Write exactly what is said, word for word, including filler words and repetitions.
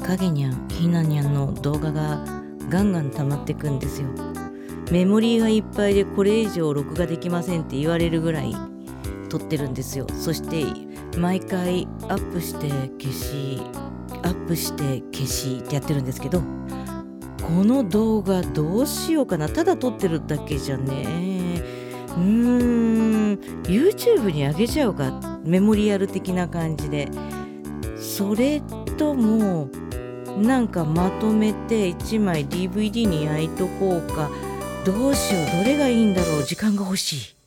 影にゃんひなにゃんの動画がガンガン溜まってくんですよ。メモリーがいっぱいでこれ以上録画できませんって言われるぐらい撮ってるんですよ。そして毎回アップして消しアップして消しってやってるんですけど、この動画どうしようかな。ただ撮ってるだけじゃねうーん YouTube に上げちゃうか、メモリアル的な感じで。それともなんかまとめていちまい ディーブイディー に焼いとこうか。どうしよう、どれがいいんだろう。時間が欲しい。